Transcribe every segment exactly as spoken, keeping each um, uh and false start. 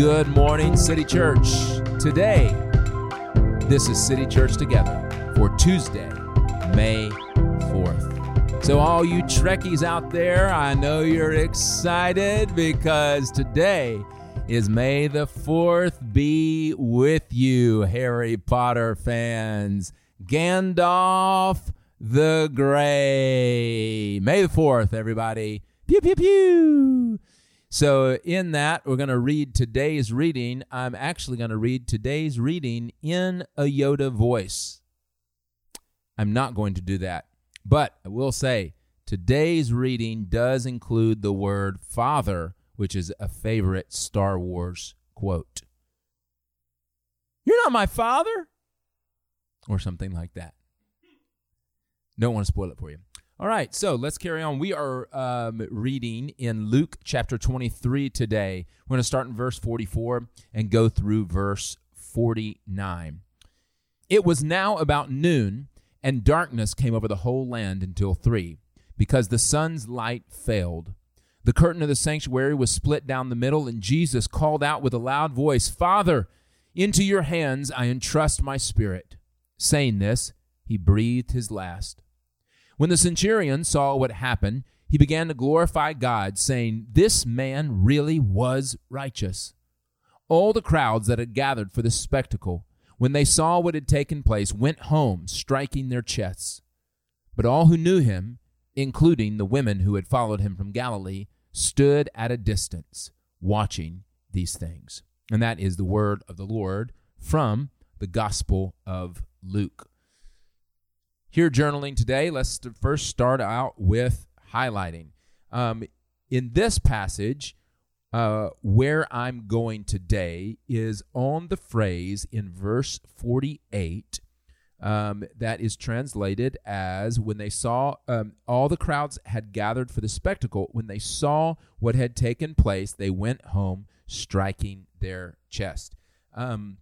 Good morning, City Church. Today, this is City Church Together for Tuesday, May fourth. So all you Trekkies out there, I know you're excited because today is May the fourth be with you, Harry Potter fans. Gandalf the Grey. May the fourth, everybody. Pew, pew, pew. So in that, we're going to read today's reading. I'm actually going to read today's reading in a Yoda voice. I'm not going to do that. But I will say, today's reading does include the word Father, which is a favorite Star Wars quote. You're not my father? Or something like that. Don't want to spoil it for you. All right, so let's carry on. We are um, reading in Luke chapter twenty-three today. We're going to start in verse forty-four and go through verse forty-nine. It was now about noon, and darkness came over the whole land until three, because the sun's light failed. The curtain of the sanctuary was split down the middle, and Jesus called out with a loud voice, "Father, into your hands I entrust my spirit." Saying this, he breathed his last. When the centurion saw what happened, he began to glorify God, saying, "This man really was righteous." All the crowds that had gathered for the spectacle, when they saw what had taken place, went home, striking their chests. But all who knew him, including the women who had followed him from Galilee, stood at a distance, watching these things. And that is the word of the Lord from the Gospel of Luke. Here journaling today, let's first start out with highlighting. Um, in this passage, uh, where I'm going today is on the phrase in verse forty-eight um, that is translated as, when they saw, um, all the crowds had gathered for the spectacle. When they saw what had taken place, they went home striking their chest. Um,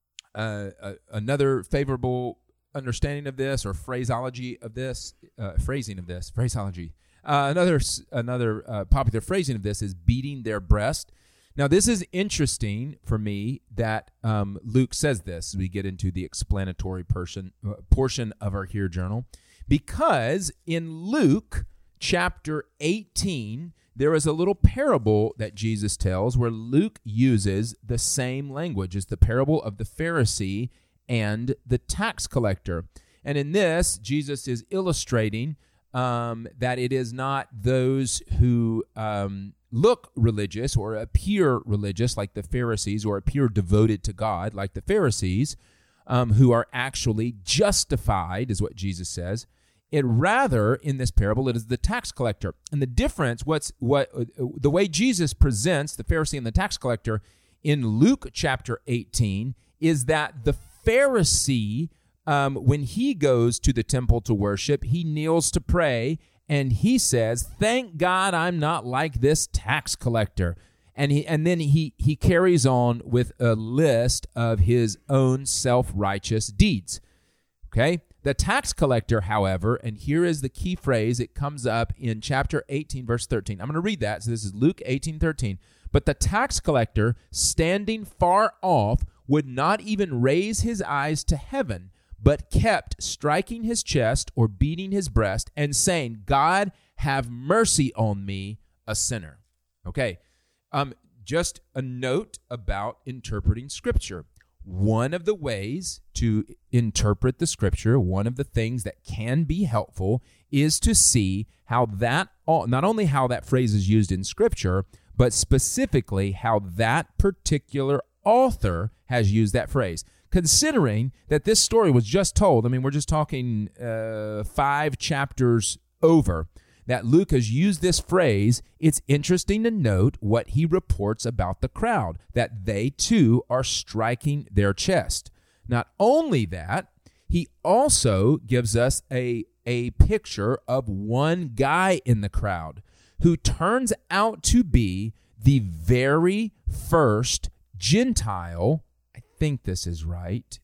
uh, uh, another favorable understanding of this, or phraseology of this, uh, phrasing of this, phraseology. Uh, another another uh, popular phrasing of this is beating their breast. Now, this is interesting for me that um, Luke says this as we get into the explanatory portion, uh, portion of our Here Journal, because in Luke chapter eighteen, there is a little parable that Jesus tells where Luke uses the same language as the parable of the Pharisee and the tax collector. And in this, Jesus is illustrating um, that it is not those who um, look religious or appear religious like the Pharisees, or appear devoted to God like the Pharisees, um, who are actually justified, is what Jesus says. It rather, in this parable, it is the tax collector. And the difference, what's what the way Jesus presents the Pharisee and the tax collector in Luke chapter eighteen is that the Pharisee, um, when he goes to the temple to worship, he kneels to pray, and he says, "Thank God I'm not like this tax collector." And he and then he he carries on with a list of his own self-righteous deeds. Okay? The tax collector, however, and here is the key phrase, it comes up in chapter eighteen, verse thirteen. I'm going to read that. So this is Luke eighteen thirteen. But the tax collector, standing far off, would not even raise his eyes to heaven, but kept striking his chest or beating his breast and saying, "God, have mercy on me, a sinner." Okay, um, just a note about interpreting Scripture. One of the ways to interpret the Scripture, one of the things that can be helpful, is to see how that, not only how that phrase is used in Scripture, but specifically how that particular author has used that phrase. Considering that this story was just told, I mean, we're just talking uh, five chapters over, that Luke has used this phrase, it's interesting to note what he reports about the crowd, that they too are striking their chest. Not only that, he also gives us a, a picture of one guy in the crowd who turns out to be the very first Gentile, I think this is right,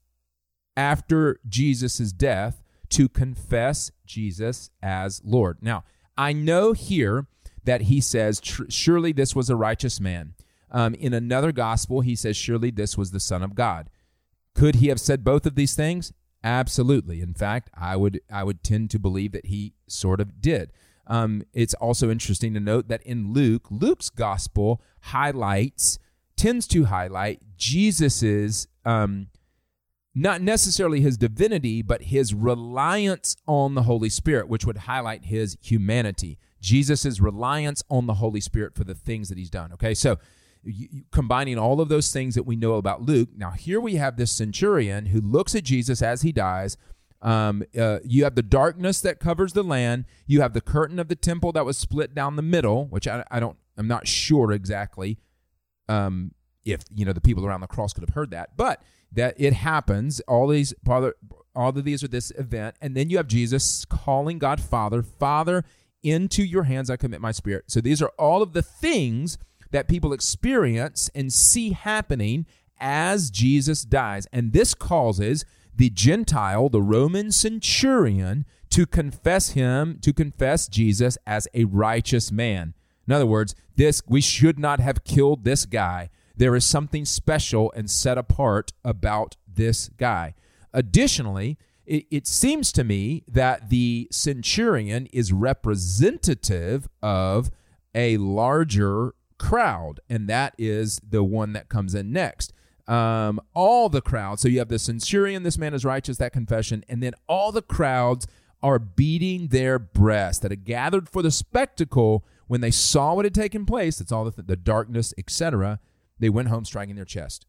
after Jesus' death, to confess Jesus as Lord. Now, I know here that he says, surely this was a righteous man. Um, in another gospel, he says, surely this was the Son of God. Could he have said both of these things? Absolutely. In fact, I would I would tend to believe that he sort of did. Um, it's also interesting to note that in Luke, Luke's gospel highlights, tends to highlight Jesus's, um, not necessarily his divinity, but his reliance on the Holy Spirit, which would highlight his humanity. Jesus' reliance on the Holy Spirit for the things that he's done. Okay, so you, you, combining all of those things that we know about Luke, now here we have this centurion who looks at Jesus as he dies. Um, uh, you have the darkness that covers the land. You have the curtain of the temple that was split down the middle, which I, I don't, I'm not sure exactly um, if, you know, the people around the cross could have heard that, but that it happens. All these, all of these are this event. And then you have Jesus calling God Father, Father, into your hands I commit my spirit. So these are all of the things that people experience and see happening as Jesus dies. And this causes the Gentile, the Roman centurion, to confess him, to confess Jesus as a righteous man. In other words, this we should not have killed this guy. There is something special and set apart about this guy. Additionally, it, it seems to me that the centurion is representative of a larger crowd, and that is the one that comes in next. Um, all the crowd. So you have the centurion, this man is righteous, that confession, and then all the crowds are beating their breasts that had gathered for the spectacle when they saw what had taken place. It's all the, the darkness, et cetera. They went home striking their chest.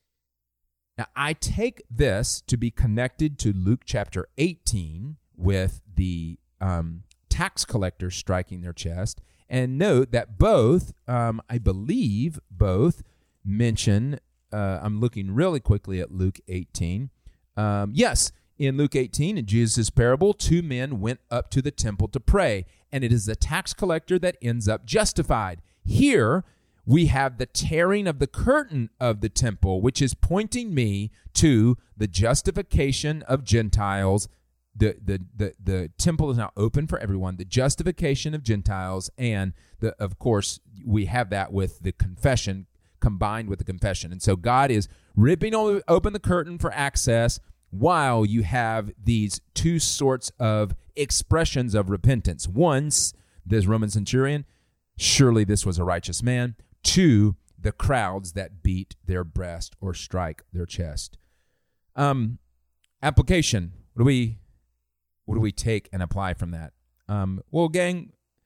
Now, I take this to be connected to Luke chapter eighteen with the um, tax collectors striking their chest. And note that both, um, I believe, both mention, uh, I'm looking really quickly at Luke eighteen. Um, yes, in Luke eighteen, in Jesus' parable, two men went up to the temple to pray, and it is the tax collector that ends up justified. Here, we have the tearing of the curtain of the temple, which is pointing me to the justification of Gentiles. The, the the the temple is now open for everyone, the justification of Gentiles, and the, of course, we have that with the confession combined with the confession. And so God is ripping open the curtain for access while you have these two sorts of expressions of repentance. One, this Roman centurion, surely this was a righteous man. Two, the crowds that beat their breast or strike their chest. Um, application. What do we what do we take and apply from that? Um, well, gang,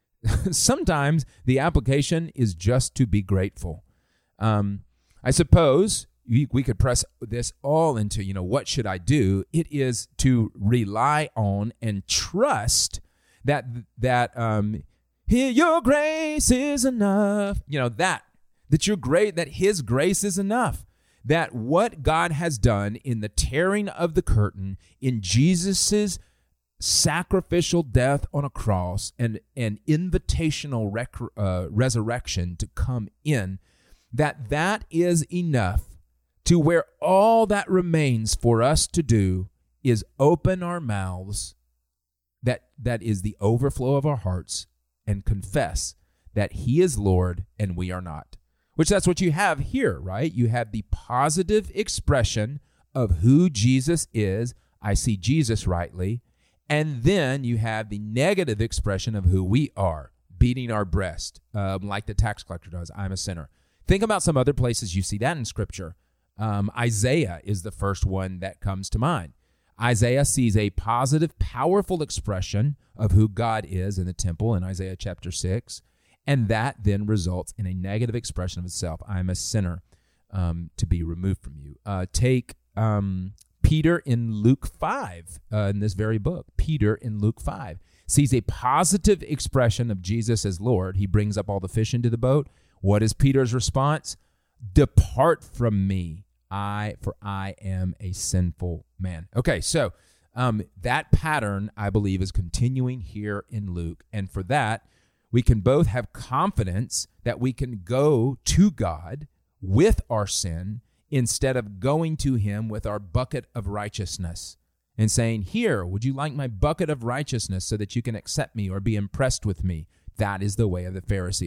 sometimes the application is just to be grateful. Um, I suppose we, we could press this all into, you know, what should I do? It is to rely on and trust that that um, here your grace is enough. You know, that that you're great, that his grace is enough. That what God has done in the tearing of the curtain, in Jesus's sacrificial death on a cross and an invitational rec- uh, resurrection to come in, that that is enough to where all that remains for us to do is open our mouths, that that is the overflow of our hearts, and confess that he is Lord and we are not. Which that's what you have here, right? You have the positive expression of who Jesus is. I see Jesus rightly. And then you have the negative expression of who we are, beating our breast, um, like the tax collector does. I'm a sinner. Think about some other places you see that in Scripture. Um, Isaiah is the first one that comes to mind. Isaiah sees a positive, powerful expression of who God is in the temple in Isaiah chapter six. And that then results in a negative expression of itself. I'm a sinner, um, to be removed from you. Uh, take um, Peter in Luke five, uh, in this very book. Peter in Luke five sees a positive expression of Jesus as Lord. He brings up all the fish into the boat. What is Peter's response? Depart from me, I for I am a sinful man. Okay, so um, that pattern, I believe, is continuing here in Luke. And for that, we can both have confidence that we can go to God with our sin instead of going to him with our bucket of righteousness and saying, here, would you like my bucket of righteousness so that you can accept me or be impressed with me? That is the way of the Pharisees.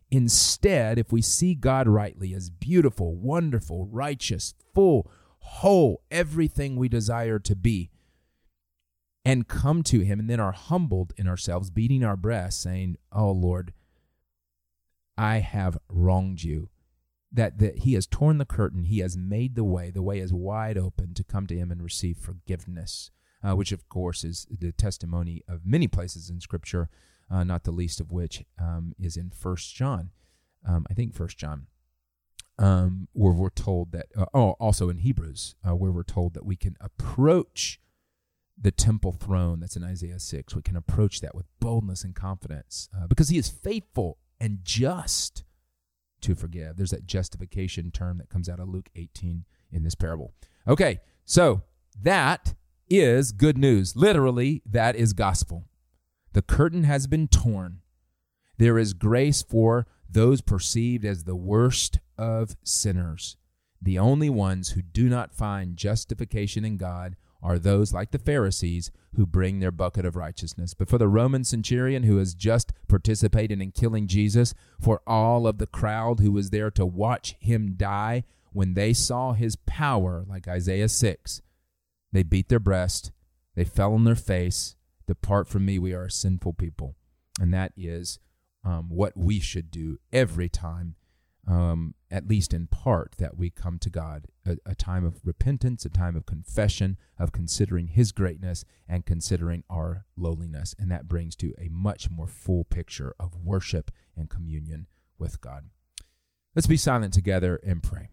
Instead, if we see God rightly as beautiful, wonderful, righteous, full, whole, everything we desire to be, and come to him and then are humbled in ourselves, beating our breasts, saying, oh, Lord, I have wronged you, that, that he has torn the curtain, he has made the way, the way is wide open to come to him and receive forgiveness, uh, which, of course, is the testimony of many places in Scripture, Uh, not the least of which um, is in First John. Um, I think First John, um, where we're told that, uh, oh, also in Hebrews, uh, where we're told that we can approach the temple throne. That's in Isaiah six. We can approach that with boldness and confidence uh, because he is faithful and just to forgive. There's that justification term that comes out of Luke eighteen in this parable. Okay, so that is good news. Literally, that is gospel. The curtain has been torn. There is grace for those perceived as the worst of sinners. The only ones who do not find justification in God are those like the Pharisees who bring their bucket of righteousness. But for the Roman centurion who has just participated in killing Jesus, for all of the crowd who was there to watch him die, when they saw his power, like Isaiah six, they beat their breast, they fell on their face. Depart from me, we are a sinful people. And that is um, what we should do every time, um, at least in part, that we come to God. A, a time of repentance, a time of confession, of considering his greatness and considering our lowliness. And that brings to a much more full picture of worship and communion with God. Let's be silent together and pray.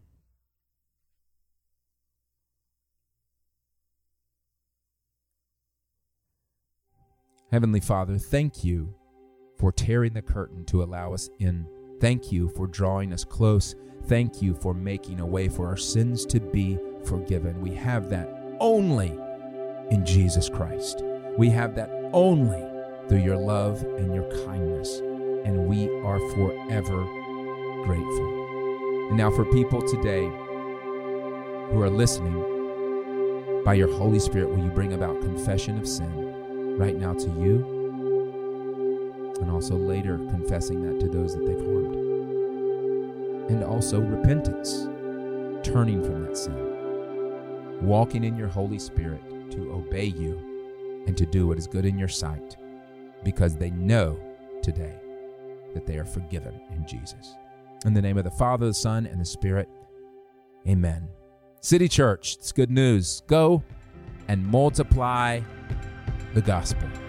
Heavenly Father, thank you for tearing the curtain to allow us in. Thank you for drawing us close. Thank you for making a way for our sins to be forgiven. We have that only in Jesus Christ. We have that only through your love and your kindness, and we are forever grateful. And now for people today who are listening, by your Holy Spirit, will you bring about confession of sin right now to you, and also later confessing that to those that they've harmed. And also repentance, turning from that sin, walking in your Holy Spirit to obey you and to do what is good in your sight, because they know today that they are forgiven in Jesus. In the name of the Father, the Son, and the Spirit, amen. City Church, it's good news. Go and multiply the gospel.